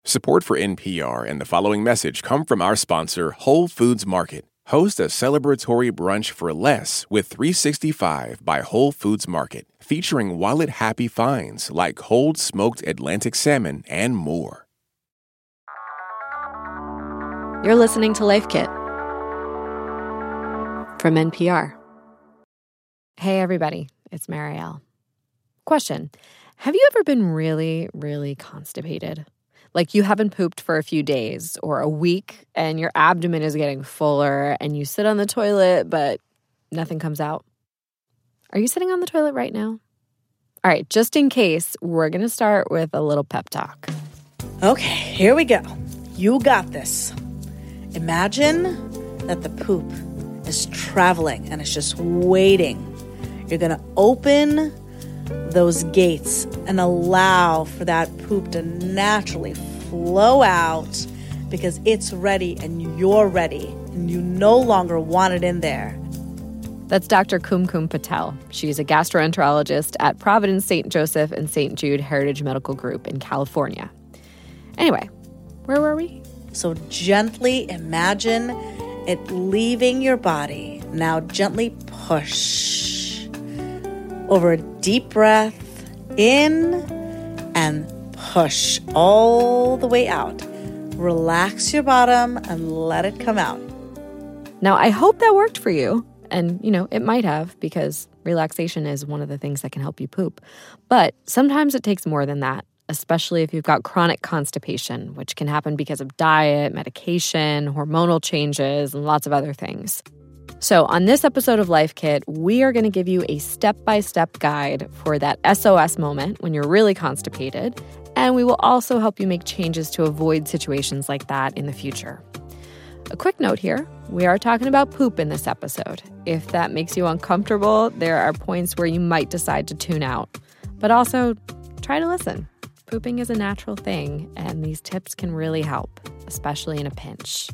Support for NPR and the following message come from our sponsor, Whole Foods Market. Host a celebratory brunch for less with 365 by Whole Foods Market, featuring wallet-happy finds like cold smoked Atlantic salmon and more. You're listening to Life Kit from NPR. Hey, everybody. It's Marielle. Question. Have you ever been really, really constipated? Like you haven't pooped for a few days or a week and your abdomen is getting fuller and you sit on the toilet, but nothing comes out? Are you sitting on the toilet right now? All right, just in case, we're going to start with a little pep talk. Okay, here we go. You got this. Imagine that the poop is traveling and it's just waiting. You're going to open those gates and allow for that poop to naturally flow out because it's ready and you're ready and you no longer want it in there. That's Dr. Kumkum Patel. She's a gastroenterologist at Providence St. Joseph and St. Jude Heritage Medical Group in California. Anyway, where were we? So gently imagine it leaving your body. Now gently push. Over a deep breath in and push all the way out. Relax your bottom and let it come out. Now, I hope that worked for you. And, it might have because relaxation is one of the things that can help you poop. But sometimes it takes more than that, especially if you've got chronic constipation, which can happen because of diet, medication, hormonal changes, and lots of other things. So on this episode of Life Kit, we are going to give you a step-by-step guide for that SOS moment when you're really constipated, and we will also help you make changes to avoid situations like that in the future. A quick note here, we are talking about poop in this episode. If that makes you uncomfortable, there are points where you might decide to tune out. But also, try to listen. Pooping is a natural thing, and these tips can really help, especially in a pinch.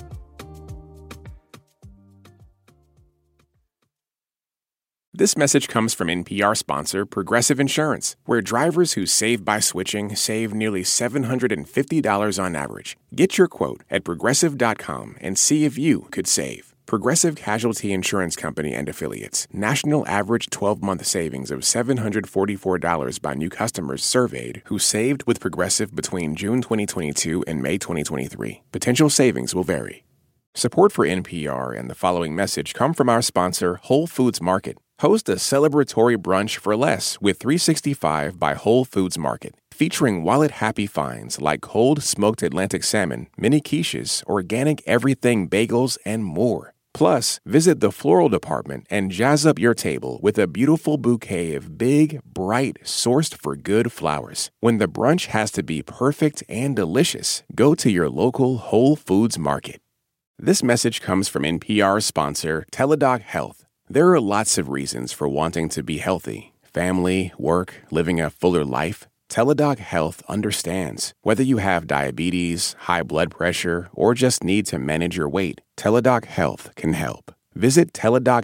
This message comes from NPR sponsor Progressive Insurance, where drivers who save by switching save nearly $750 on average. Get your quote at Progressive.com and see if you could save. Progressive Casualty Insurance Company and Affiliates. National average 12-month savings of $744 by new customers surveyed who saved with Progressive between June 2022 and May 2023. Potential savings will vary. Support for NPR and the following message come from our sponsor, Whole Foods Market. Host a celebratory brunch for less with 365 by Whole Foods Market, featuring wallet-happy finds like cold smoked Atlantic salmon, mini quiches, organic everything bagels, and more. Plus, visit the floral department and jazz up your table with a beautiful bouquet of big, bright, sourced for good flowers. When the brunch has to be perfect and delicious, go to your local Whole Foods Market. This message comes from NPR sponsor Teladoc Health. There are lots of reasons for wanting to be healthy. Family, work, living a fuller life. Teladoc Health understands. Whether you have diabetes, high blood pressure, or just need to manage your weight, Teladoc Health can help. Visit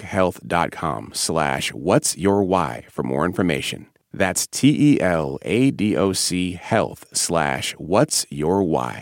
teladochealth.com/whatsyourwhy for more information. That's TELADOC health/whatsyourwhy.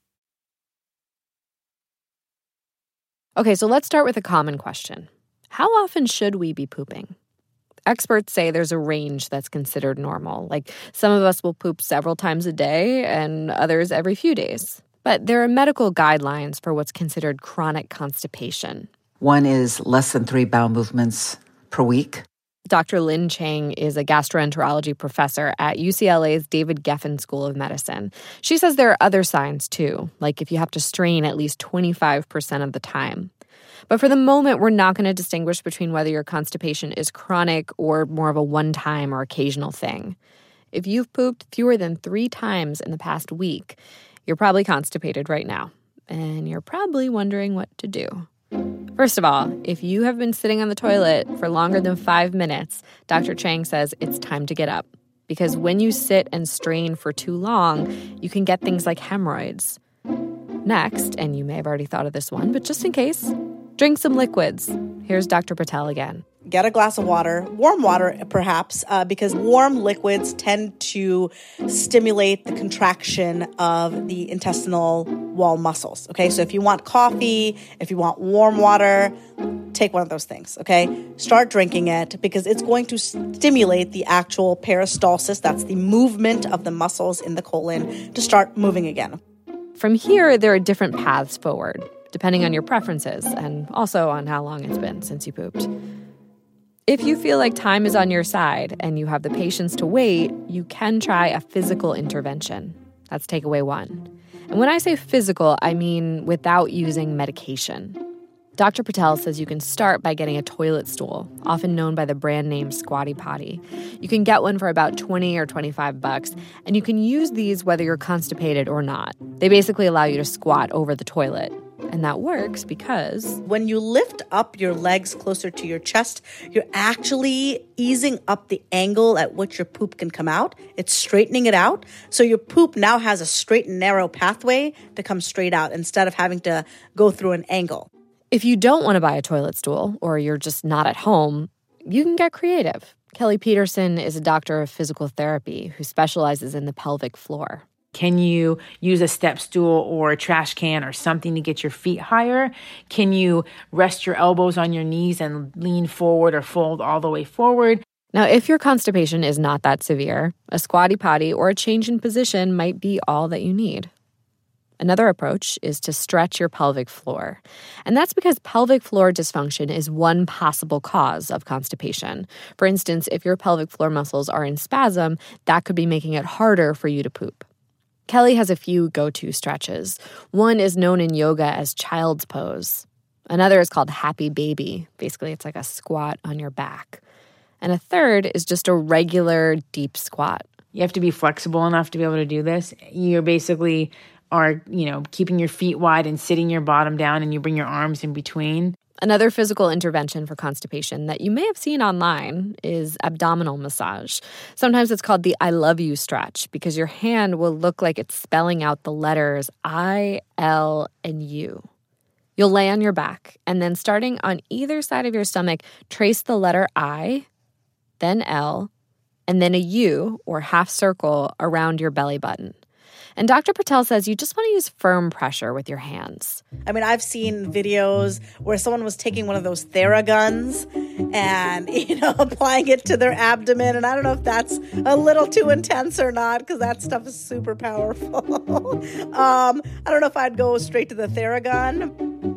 Okay, so let's start with a common question. How often should we be pooping? Experts say there's a range that's considered normal. Like some of us will poop several times a day and others every few days. But there are medical guidelines for what's considered chronic constipation. One is less than 3 bowel movements per week. Dr. Lynn Chang is a gastroenterology professor at UCLA's David Geffen School of Medicine. She says there are other signs, too, like if you have to strain at least 25% of the time. But for the moment, we're not going to distinguish between whether your constipation is chronic or more of a one-time or occasional thing. If you've pooped fewer than 3 times in the past week, you're probably constipated right now, and you're probably wondering what to do. First of all, if you have been sitting on the toilet for longer than 5 minutes, Dr. Chang says it's time to get up. Because when you sit and strain for too long, you can get things like hemorrhoids. Next, and you may have already thought of this one, but just in case, drink some liquids. Here's Dr. Patel again. get a glass of water, warm water perhaps, because warm liquids tend to stimulate the contraction of the intestinal wall muscles, okay? So if you want coffee, if you want warm water, take one of those things, okay? Start drinking it because it's going to stimulate the actual peristalsis, that's the movement of the muscles in the colon, to start moving again. From here, there are different paths forward, depending on your preferences and also on how long it's been since you pooped. If you feel like time is on your side and you have the patience to wait, you can try a physical intervention. That's takeaway 1. And when I say physical, I mean without using medication. Dr. Patel says you can start by getting a toilet stool, often known by the brand name Squatty Potty. You can get one for about $20 or $25, and you can use these whether you're constipated or not. They basically allow you to squat over the toilet. And that works because when you lift up your legs closer to your chest, you're actually easing up the angle at which your poop can come out. It's straightening it out. So your poop now has a straight and narrow pathway to come straight out instead of having to go through an angle. If you don't want to buy a toilet stool or you're just not at home, you can get creative. Kelly Peterson is a doctor of physical therapy who specializes in the pelvic floor. Can you use a step stool or a trash can or something to get your feet higher? Can you rest your elbows on your knees and lean forward or fold all the way forward? Now, if your constipation is not that severe, a squatty potty or a change in position might be all that you need. Another approach is to stretch your pelvic floor. And that's because pelvic floor dysfunction is one possible cause of constipation. For instance, if your pelvic floor muscles are in spasm, that could be making it harder for you to poop. Kelly has a few go-to stretches. One is known in yoga as child's pose. Another is called happy baby. Basically, it's like a squat on your back. And a third is just a regular deep squat. You have to be flexible enough to be able to do this. You basically are, keeping your feet wide and sitting your bottom down, and you bring your arms in between. Another physical intervention for constipation that you may have seen online is abdominal massage. Sometimes it's called the I love you stretch because your hand will look like it's spelling out the letters I, L, and U. You'll lay on your back, and then starting on either side of your stomach, trace the letter I, then L, and then a U or half circle around your belly button. And Dr. Patel says you just want to use firm pressure with your hands. I mean, I've seen videos where someone was taking one of those Theraguns and, applying it to their abdomen. And I don't know if that's a little too intense or not because that stuff is super powerful. I don't know if I'd go straight to the Theragun.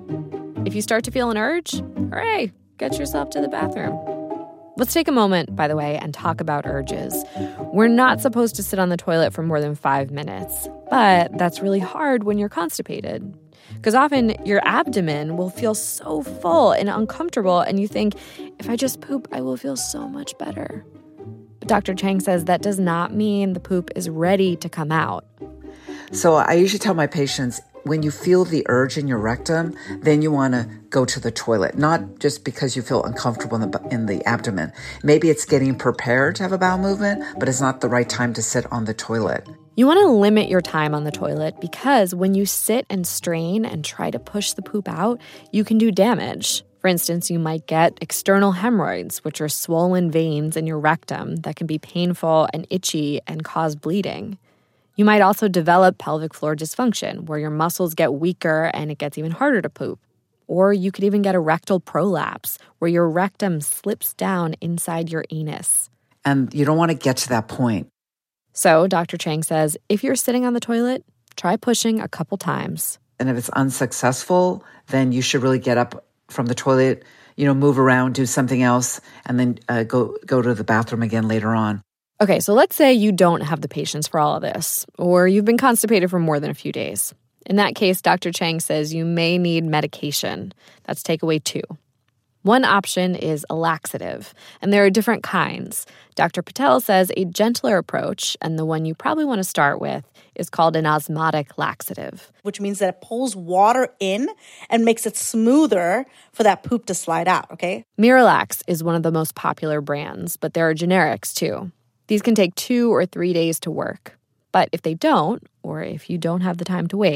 If you start to feel an urge, hooray, get yourself to the bathroom. Let's take a moment, by the way, and talk about urges. We're not supposed to sit on the toilet for more than 5 minutes, but that's really hard when you're constipated. Because often your abdomen will feel so full and uncomfortable, and you think, if I just poop, I will feel so much better. But Dr. Chang says that does not mean the poop is ready to come out. So I usually tell my patients, when you feel the urge in your rectum, then you want to go to the toilet, not just because you feel uncomfortable in the abdomen. Maybe it's getting prepared to have a bowel movement, but it's not the right time to sit on the toilet. You want to limit your time on the toilet because when you sit and strain and try to push the poop out, you can do damage. For instance, you might get external hemorrhoids, which are swollen veins in your rectum that can be painful and itchy and cause bleeding. You might also develop pelvic floor dysfunction, where your muscles get weaker and it gets even harder to poop. Or you could even get a rectal prolapse, where your rectum slips down inside your anus. And you don't want to get to that point. So Dr. Chang says, if you're sitting on the toilet, try pushing a couple times. And if it's unsuccessful, then you should really get up from the toilet, move around, do something else, and then go to the bathroom again later on. Okay, so let's say you don't have the patience for all of this, or you've been constipated for more than a few days. In that case, Dr. Chang says you may need medication. That's takeaway 2. One option is a laxative, and there are different kinds. Dr. Patel says a gentler approach, and the one you probably want to start with, is called an osmotic laxative. Which means that it pulls water in and makes it smoother for that poop to slide out, okay? Miralax is one of the most popular brands, but there are generics too. These can take 2 or 3 days to work. But if they don't, or if you don't have the time to wait,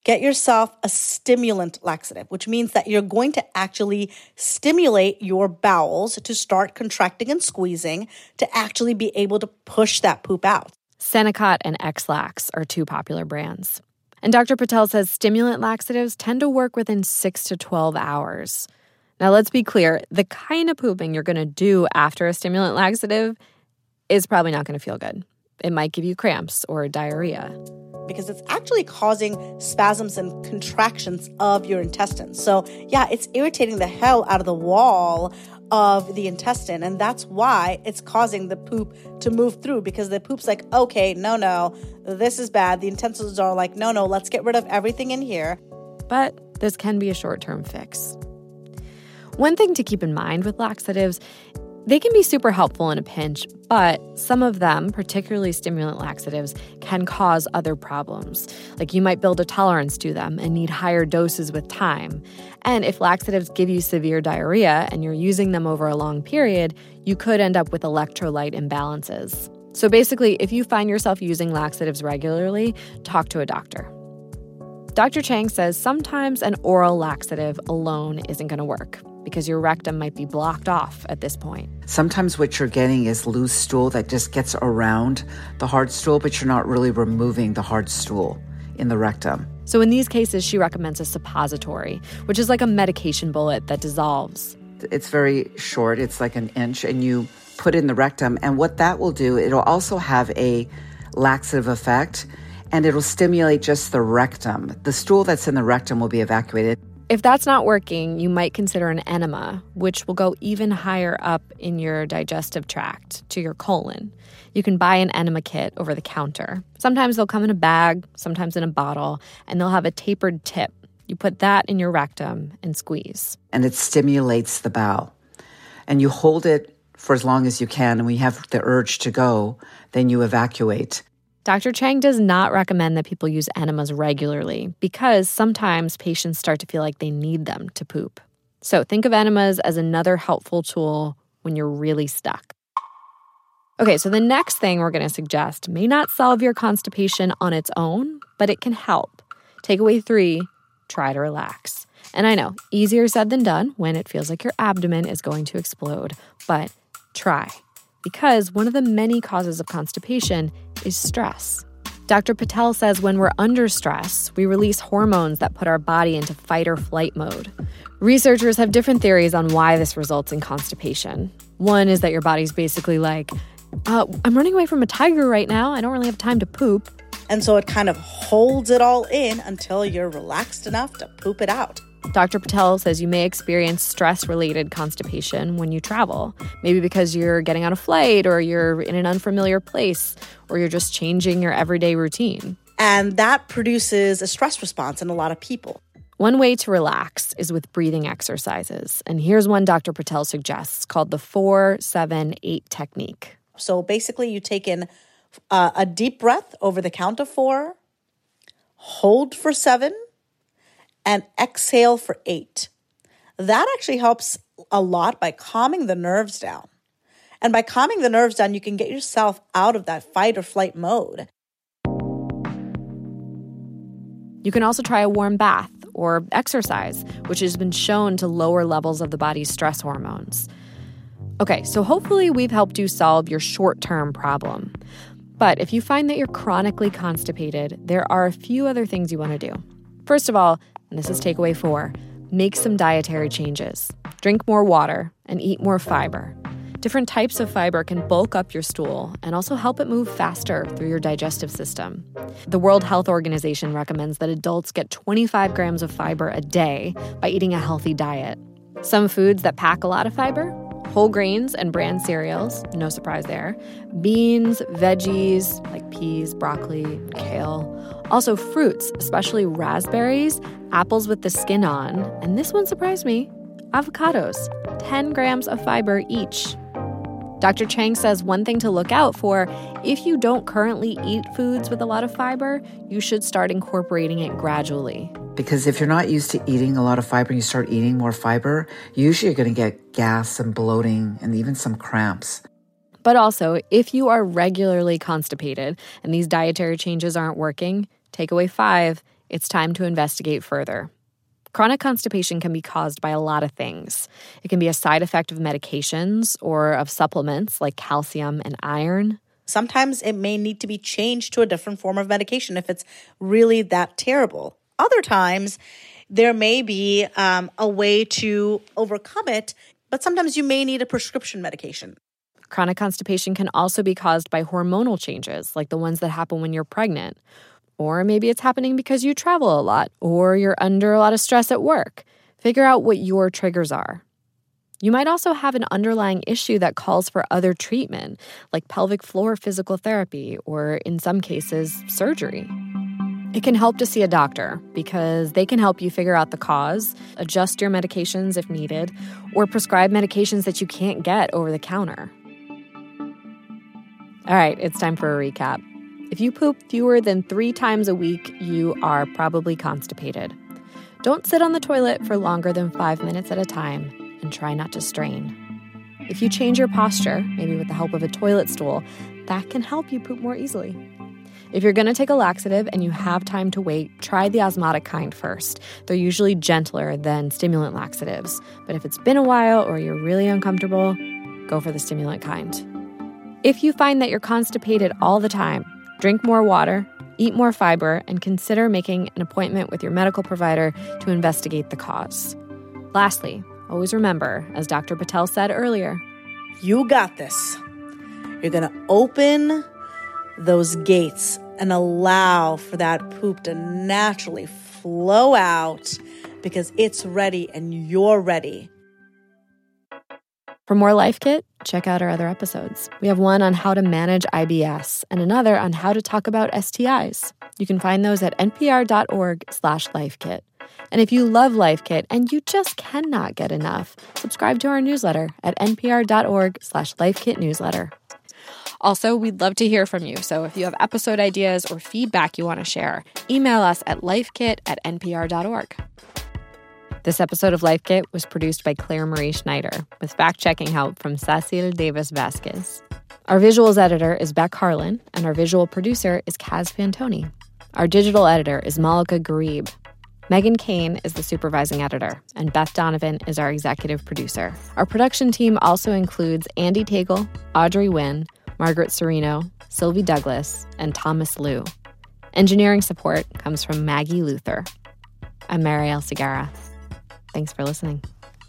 get yourself a stimulant laxative, which means that you're going to actually stimulate your bowels to start contracting and squeezing to actually be able to push that poop out. Senokot and X-Lax are two popular brands. And Dr. Patel says stimulant laxatives tend to work within 6 to 12 hours. Now, let's be clear. The kind of pooping you're going to do after a stimulant laxative is probably not going to feel good. It might give you cramps or diarrhea. Because it's actually causing spasms and contractions of your intestines. So, yeah, it's irritating the hell out of the wall of the intestine. And that's why it's causing the poop to move through, because the poop's like, okay, no, this is bad. The intestines are like, no, let's get rid of everything in here. But this can be a short-term fix. One thing to keep in mind with laxatives, they can be super helpful in a pinch, but some of them, particularly stimulant laxatives, can cause other problems. Like you might build a tolerance to them and need higher doses with time. And if laxatives give you severe diarrhea and you're using them over a long period, you could end up with electrolyte imbalances. So basically, if you find yourself using laxatives regularly, talk to a doctor. Dr. Chang says sometimes an oral laxative alone isn't going to work, because your rectum might be blocked off at this point. Sometimes what you're getting is loose stool that just gets around the hard stool, but you're not really removing the hard stool in the rectum. So in these cases, she recommends a suppository, which is like a medication bullet that dissolves. It's very short. It's like an inch, and you put it in the rectum. And what that will do, it'll also have a laxative effect, and it'll stimulate just the rectum. The stool that's in the rectum will be evacuated. If that's not working, you might consider an enema, which will go even higher up in your digestive tract to your colon. You can buy an enema kit over the counter. Sometimes they'll come in a bag, sometimes in a bottle, and they'll have a tapered tip. You put that in your rectum and squeeze. And it stimulates the bowel. And you hold it for as long as you can, and when you have the urge to go, then you evacuate. Dr. Chang does not recommend that people use enemas regularly because sometimes patients start to feel like they need them to poop. So think of enemas as another helpful tool when you're really stuck. Okay, so the next thing we're going to suggest may not solve your constipation on its own, but it can help. Takeaway 3, try to relax. And I know, easier said than done when it feels like your abdomen is going to explode, but try. Because one of the many causes of constipation is stress. Dr. Patel says when we're under stress, we release hormones that put our body into fight or flight mode. Researchers have different theories on why this results in constipation. One is that your body's basically like, I'm running away from a tiger right now. I don't really have time to poop. And so it kind of holds it all in until you're relaxed enough to poop it out. Dr. Patel says you may experience stress-related constipation when you travel, maybe because you're getting on a flight or you're in an unfamiliar place or you're just changing your everyday routine. And that produces a stress response in a lot of people. One way to relax is with breathing exercises. And here's one Dr. Patel suggests called the 4-7-8 technique. So basically you take in a deep breath over the count of 4, hold for 7, and exhale for 8. That actually helps a lot by calming the nerves down. And by calming the nerves down, you can get yourself out of that fight or flight mode. You can also try a warm bath or exercise, which has been shown to lower levels of the body's stress hormones. Okay, so hopefully we've helped you solve your short-term problem. But if you find that you're chronically constipated, there are a few other things you want to do. First of all, and this is takeaway 4, make some dietary changes. Drink more water and eat more fiber. Different types of fiber can bulk up your stool and also help it move faster through your digestive system. The World Health Organization recommends that adults get 25 grams of fiber a day by eating a healthy diet. Some foods that pack a lot of fiber: whole grains and bran cereals, no surprise there, beans, veggies like peas, broccoli, kale. Also fruits, especially raspberries, apples with the skin on, and this one surprised me, avocados, 10 grams of fiber each. Dr. Chang says one thing to look out for: if you don't currently eat foods with a lot of fiber, you should start incorporating it gradually. Because if you're not used to eating a lot of fiber and you start eating more fiber, usually you're going to get gas and bloating and even some cramps. But also, if you are regularly constipated and these dietary changes aren't working, takeaway 5 it's time to investigate further. Chronic constipation can be caused by a lot of things. It can be a side effect of medications or of supplements like calcium and iron. Sometimes it may need to be changed to a different form of medication if it's really that terrible. Other times, there may be a way to overcome it, but sometimes you may need a prescription medication. Chronic constipation can also be caused by hormonal changes, like the ones that happen when you're pregnant. Or maybe it's happening because you travel a lot, or you're under a lot of stress at work. Figure out what your triggers are. You might also have an underlying issue that calls for other treatment, like pelvic floor physical therapy, or in some cases, surgery. It can help to see a doctor because they can help you figure out the cause, adjust your medications if needed, or prescribe medications that you can't get over the counter. All right, it's time for a recap. If you poop fewer than 3 times a week, you are probably constipated. Don't sit on the toilet for longer than 5 minutes at a time, and try not to strain. If you change your posture, maybe with the help of a toilet stool, that can help you poop more easily. If you're going to take a laxative and you have time to wait, try the osmotic kind first. They're usually gentler than stimulant laxatives. But if it's been a while or you're really uncomfortable, go for the stimulant kind. If you find that you're constipated all the time, drink more water, eat more fiber, and consider making an appointment with your medical provider to investigate the cause. Lastly, always remember, as Dr. Patel said earlier, you got this. You're going to open those gates and allow for that poop to naturally flow out because it's ready and you're ready. For more Life Kit, check out our other episodes. We have one on how to manage IBS and another on how to talk about STIs. You can find those at npr.org/lifekit. And if you love Life Kit and you just cannot get enough, subscribe to our newsletter at npr.org/lifekitnewsletter. Also, we'd love to hear from you. So if you have episode ideas or feedback you want to share, email us at lifekit@npr.org. This episode of Life Kit was produced by Claire Marie Schneider, with fact-checking help from Cecil Davis Vasquez. Our visuals editor is Beck Harlan, and our visual producer is Kaz Fantoni. Our digital editor is Malika Garib. Megan Kane is the supervising editor, and Beth Donovan is our executive producer. Our production team also includes Andy Tagle, Audrey Nguyen, Margaret Serino, Sylvie Douglas, and Thomas Liu. Engineering support comes from Maggie Luther. I'm Marielle Segarra. Thanks for listening.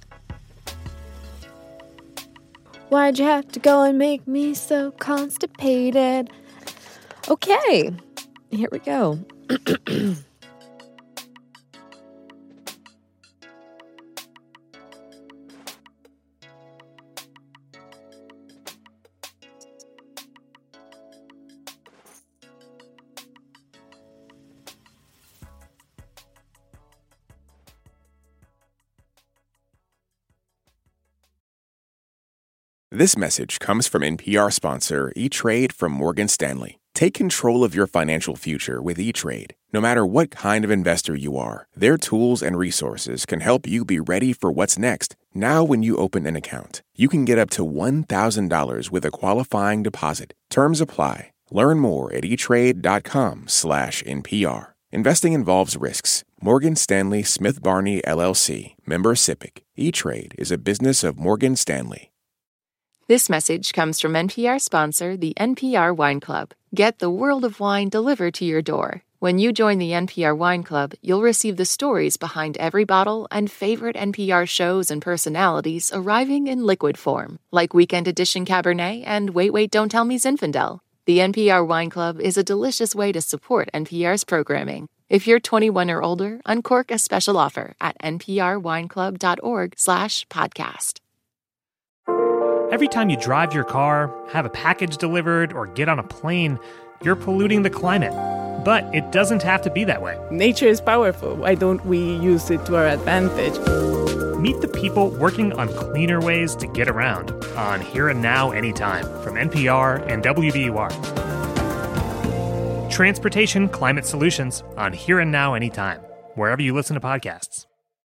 Why'd you have to go and make me so constipated? Okay, here we go. This message comes from NPR sponsor E-Trade from Morgan Stanley. Take control of your financial future with E-Trade. No matter what kind of investor you are, their tools and resources can help you be ready for what's next. Now when you open an account, you can get up to $1,000 with a qualifying deposit. Terms apply. Learn more at etrade.com/NPR. Investing involves risks. Morgan Stanley Smith Barney, LLC. Member SIPC. E-Trade is a business of Morgan Stanley. This message comes from NPR sponsor, the NPR Wine Club. Get the world of wine delivered to your door. When you join the NPR Wine Club, you'll receive the stories behind every bottle and favorite NPR shows and personalities arriving in liquid form, like Weekend Edition Cabernet and Wait, Wait, Don't Tell Me Zinfandel. The NPR Wine Club is a delicious way to support NPR's programming. If you're 21 or older, uncork a special offer at nprwineclub.org/podcast. Every time you drive your car, have a package delivered, or get on a plane, you're polluting the climate. But it doesn't have to be that way. Nature is powerful. Why don't we use it to our advantage? Meet the people working on cleaner ways to get around on Here and Now Anytime from NPR and WBUR. Transportation Climate Solutions on Here and Now Anytime, wherever you listen to podcasts.